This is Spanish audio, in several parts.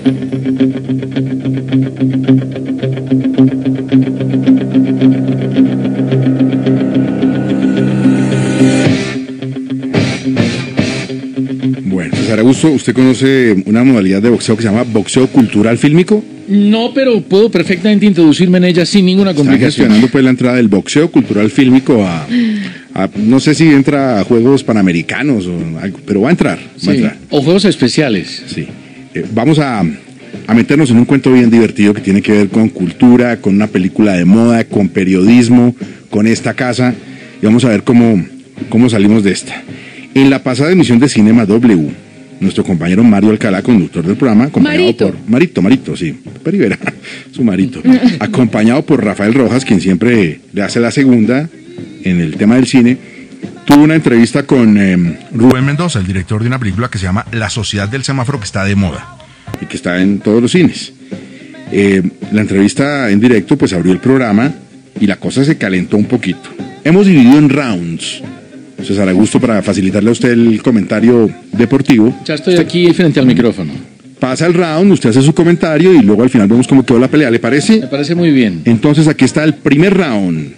Bueno, César Augusto, ¿usted conoce una modalidad de boxeo que se llama boxeo cultural fílmico? No, pero puedo perfectamente introducirme en ella sin ninguna Están complicación. gestionando pues la entrada del boxeo cultural fílmico a no sé si entra a Juegos Panamericanos o algo, pero va a entrar. Sí, o juegos especiales. Sí. Vamos a meternos en un cuento bien divertido que tiene que ver con cultura, con una película de moda, con periodismo, con esta casa, y vamos a ver cómo salimos de esta. En la pasada emisión de Cinema W, nuestro compañero Mario Alcalá, conductor del programa, acompañado por Marito, sí, Perivera, su marito, acompañado por Rafael Rojas, quien siempre le hace la segunda en el tema del cine, tuvo una entrevista con Rubén Mendoza, el director de una película que se llama La Sociedad del Semáforo, que está de moda y que está en todos los cines. La entrevista en directo pues abrió el programa y la cosa se calentó un poquito. Hemos dividido en rounds, César Augusto, para facilitarle a usted el comentario deportivo. Ya estoy aquí frente al micrófono. Pasa el round, usted hace su comentario y luego al final vemos cómo quedó la pelea, ¿le parece? Me parece muy bien. Entonces aquí está el primer round.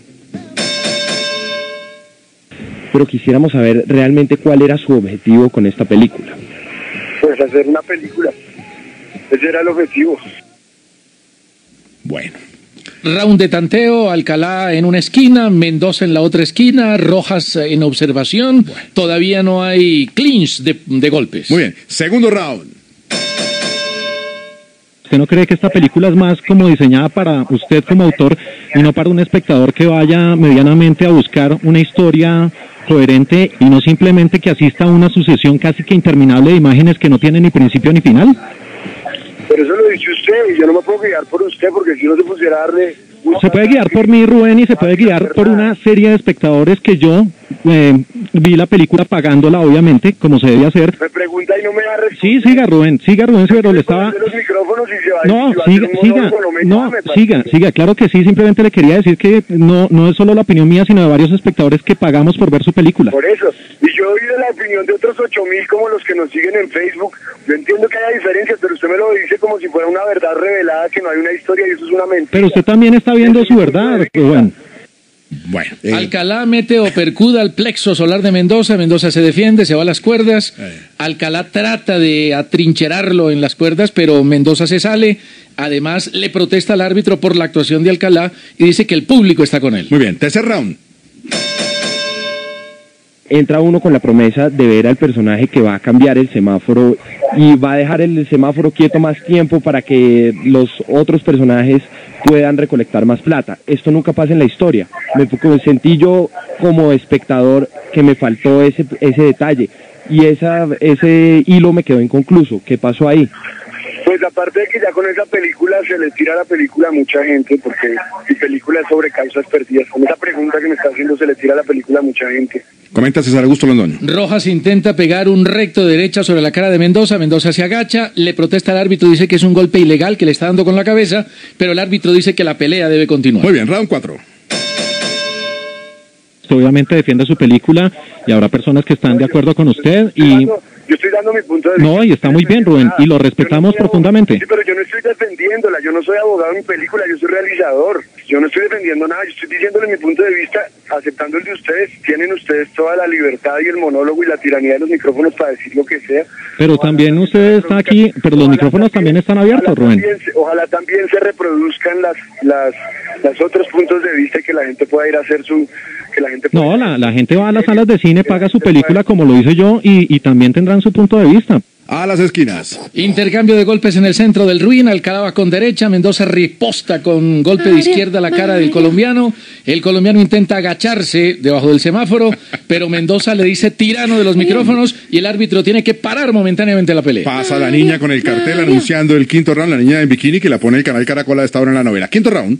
Pero quisiéramos saber realmente cuál era su objetivo con esta película. Pues hacer una película. Ese era el objetivo. Bueno. Round de tanteo, Alcalá en una esquina, Mendoza en la otra esquina, Rojas en observación. Bueno. Todavía no hay clinch de golpes. Muy bien. Segundo round. ¿Usted no cree que esta película es más como diseñada para usted como autor y no para un espectador que vaya medianamente a buscar una historia coherente y no simplemente que asista a una sucesión casi que interminable de imágenes que no tienen ni principio ni final? Pero eso lo dice usted y yo no me puedo guiar por usted porque si no se pusiera a darle... Se puede guiar por mí, Rubén, y se puede guiar por una serie de espectadores que yo vi la película pagándola, obviamente, como se debe hacer. Me pregunta y no me da respuesta. Sí, siga, Rubén, pero le estaba... Siga, claro que sí, simplemente le quería decir que no es solo la opinión mía, sino de varios espectadores que pagamos por ver su película. Por eso, y yo he oído la opinión de otros 8.000 como los que nos siguen en Facebook. Yo entiendo que haya diferencias, pero usted me lo dice como si fuera una verdad revelada, que no hay una historia y eso es una mentira. Pero usted también está viendo su verdad, Rubén. Bueno, Alcalá mete o percuda al plexo solar de Mendoza, Mendoza se defiende, se va a las cuerdas, Alcalá trata de atrincherarlo en las cuerdas, pero Mendoza se sale, además le protesta al árbitro por la actuación de Alcalá y dice que el público está con él. Muy bien, tercer round. Entra uno con la promesa de ver al personaje que va a cambiar el semáforo y va a dejar el semáforo quieto más tiempo para que los otros personajes puedan recolectar más plata. Esto nunca pasa en la historia. Me sentí yo como espectador que me faltó ese detalle y ese hilo me quedó inconcluso. ¿Qué pasó ahí? Pues aparte de que ya con esa película se le tira la película a mucha gente, porque mi película es sobre causas perdidas. Con esa pregunta que me está haciendo se le tira la película a mucha gente. Comenta César Augusto Londoño. Rojas intenta pegar un recto de derecha sobre la cara de Mendoza, Mendoza se agacha, le protesta al árbitro, dice que es un golpe ilegal que le está dando con la cabeza, pero el árbitro dice que la pelea debe continuar. Muy bien, round 4. Obviamente defiende su película y habrá personas que están de acuerdo con usted y... Yo estoy dando mi punto de vista. No, y está muy bien, Rubén, y lo respetamos profundamente. Sí, pero yo no estoy defendiéndola, yo no soy abogado en mi película, yo soy realizador. Yo no estoy defendiendo nada, yo estoy diciéndole mi punto de vista, aceptando el de ustedes. Tienen ustedes toda la libertad y el monólogo y la tiranía de los micrófonos para decir lo que sea. Pero también usted está aquí, pero los micrófonos también están abiertos, Rubén. Ojalá también se reproduzcan las otros puntos de vista y que la gente pueda ir a hacer su... No, la gente va a las salas de cine, paga su película como lo hice yo y también tendrán su punto de vista. A las esquinas. Intercambio de golpes en el centro del ring, Alcalá va con derecha, Mendoza riposta con golpe de izquierda a la cara del colombiano. El colombiano intenta agacharse debajo del semáforo, pero Mendoza le dice tirano de los micrófonos y el árbitro tiene que parar momentáneamente la pelea. Pasa la niña con el cartel anunciando el quinto round, la niña en bikini que la pone el canal Caracol a esta hora en la novela. Quinto round.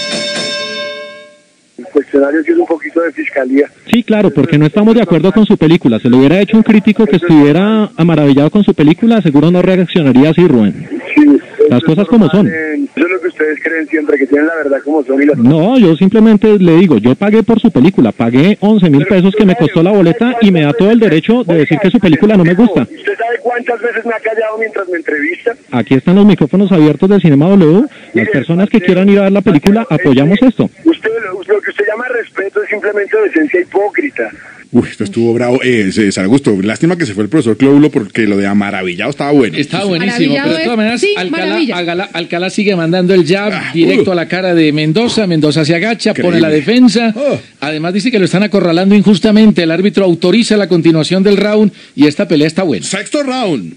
Cuestionario que es un poquito de fiscalía. Sí, claro, porque no estamos de acuerdo con su película. Se lo hubiera hecho un crítico que estuviera maravillado con su película, seguro no reaccionaría así, Rubén. Sí, las cosas como son. Eso es lo que ustedes creen siempre que tienen la verdad como son y las... No, yo simplemente le digo, yo pagué por su película, pagué 11.000 pesos que me costó la boleta y me da todo el derecho de decir que su película no me gusta. ¿Usted sabe cuántas veces me ha callado mientras me entrevista? Aquí están los micrófonos abiertos del Cinema W. Las personas que quieran ir a ver la película, apoyamos esto. Lo que usted llama respeto es simplemente decencia hipócrita. Uy, esto estuvo bravo. César Augusto, lástima que se fue el profesor Clóbulo porque lo de Amaravillado estaba bueno. Estaba buenísimo, pero de todas maneras, sí, Alcalá sigue mandando el jab directo a la cara de Mendoza. Mendoza se agacha, pone la defensa. Además dice que lo están acorralando injustamente. El árbitro autoriza la continuación del round y esta pelea está buena. Sexto round.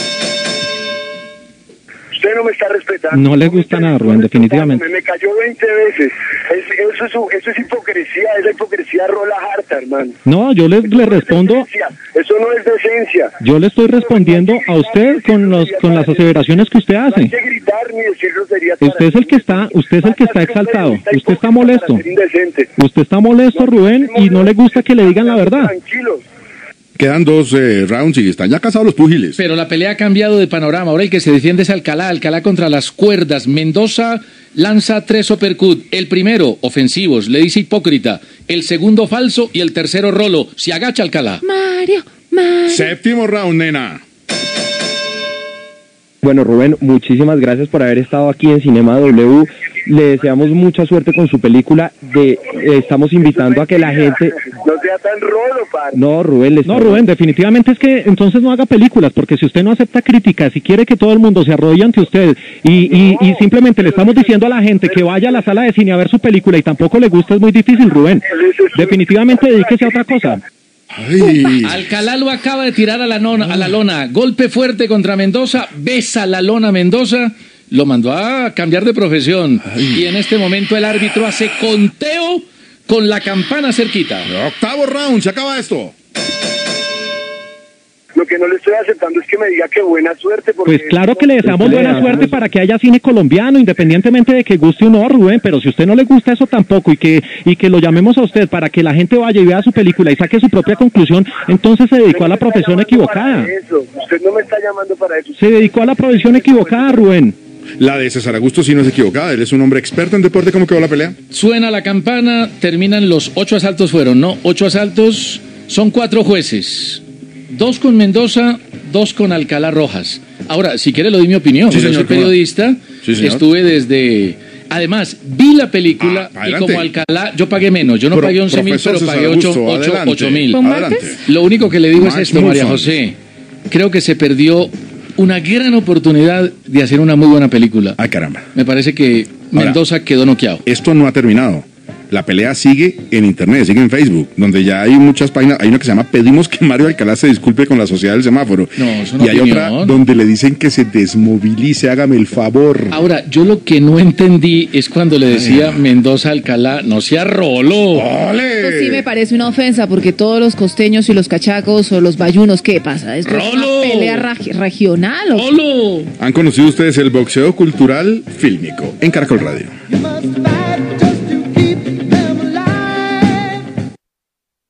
Usted no me está respetando. No le gusta nada, Rubén, definitivamente. Me cayó 20 veces. Eso es hipocresía, es la hipocresía rola harta, hermano. No, yo le respondo. Eso no es decencia. Yo le estoy respondiendo a usted con las aseveraciones que usted hace. No hay que gritar ni decir groserías. Usted es el que está exaltado. Usted está molesto. Usted está molesto, Rubén, y no le gusta que le digan la verdad. Tranquilos. Quedan 2 rounds y están ya casados los púgiles. Pero la pelea ha cambiado de panorama. Ahora el que se defiende es Alcalá. Alcalá contra las cuerdas. Mendoza lanza 3 uppercut. El primero, ofensivos, le dice hipócrita. El segundo, falso. Y el tercero, rolo. Se agacha Alcalá. Mario. Séptimo round, nena. Bueno, Rubén, muchísimas gracias por haber estado aquí en Cinema W. Le deseamos mucha suerte con su película. Estamos invitando a que la gente... No sea tan rolo, padre. No, Rubén, Rubén, definitivamente es que entonces no haga películas, porque si usted no acepta críticas, si quiere que todo el mundo se arrodille ante usted y simplemente le estamos diciendo a la gente que vaya a la sala de cine a ver su película y tampoco le gusta, es muy difícil, Rubén. Definitivamente dedíquese a otra cosa. Ay. Alcalá lo acaba de tirar a la lona. Golpe fuerte contra Mendoza. Besa la lona Mendoza. Lo mandó a cambiar de profesión. Y en este momento el árbitro hace conteo con la campana cerquita. Octavo round, se acaba esto. Lo que no le estoy aceptando es que me diga que buena suerte. Porque pues claro que le deseamos buena suerte para que haya cine colombiano, independientemente de que guste o no, Rubén, pero si a usted no le gusta eso tampoco y que lo llamemos a usted para que la gente vaya y vea su película y saque su propia conclusión, entonces se dedicó a la profesión equivocada. Usted no me está llamando para eso. Se dedicó a la profesión equivocada, Rubén. La de César Augusto sí no es equivocada, él es un hombre experto en deporte. ¿Cómo quedó la pelea? Suena la campana, terminan los 8 asaltos fueron, ¿no? 8 asaltos, son 4 jueces. 2 con Mendoza, 2 con Alcalá Rojas. Ahora, si quiere lo di mi opinión, Sí, yo señor, soy periodista, sí, señor. estuve desde... Además, vi la película y adelante. como Alcalá, yo pagué menos, yo no pagué 11.000, pero pagué 8.000. Adelante. Lo único que le digo es Max esto, María Mulson. José, creo que se perdió una gran oportunidad de hacer una muy buena película. Ay, caramba. Me parece que Mendoza quedó noqueado. Esto no ha terminado. La pelea sigue en internet, sigue en Facebook, donde ya hay muchas páginas. Hay una que se llama Pedimos que Mario Alcalá se disculpe con la sociedad del semáforo. No, es una y hay opinión. otra donde le dicen que se desmovilice, hágame el favor. Ahora, yo lo que no entendí es cuando le decía Mendoza a Alcalá, no sea rolo. ¡Ole! Esto sí me parece una ofensa, porque todos los costeños y los cachacos o los bayunos, ¿qué pasa? ¿Esto es una ¡Rolo! pelea regional? ¿O qué? ¡Rolo! Han conocido ustedes el boxeo cultural fílmico en Caracol Radio. You must fight.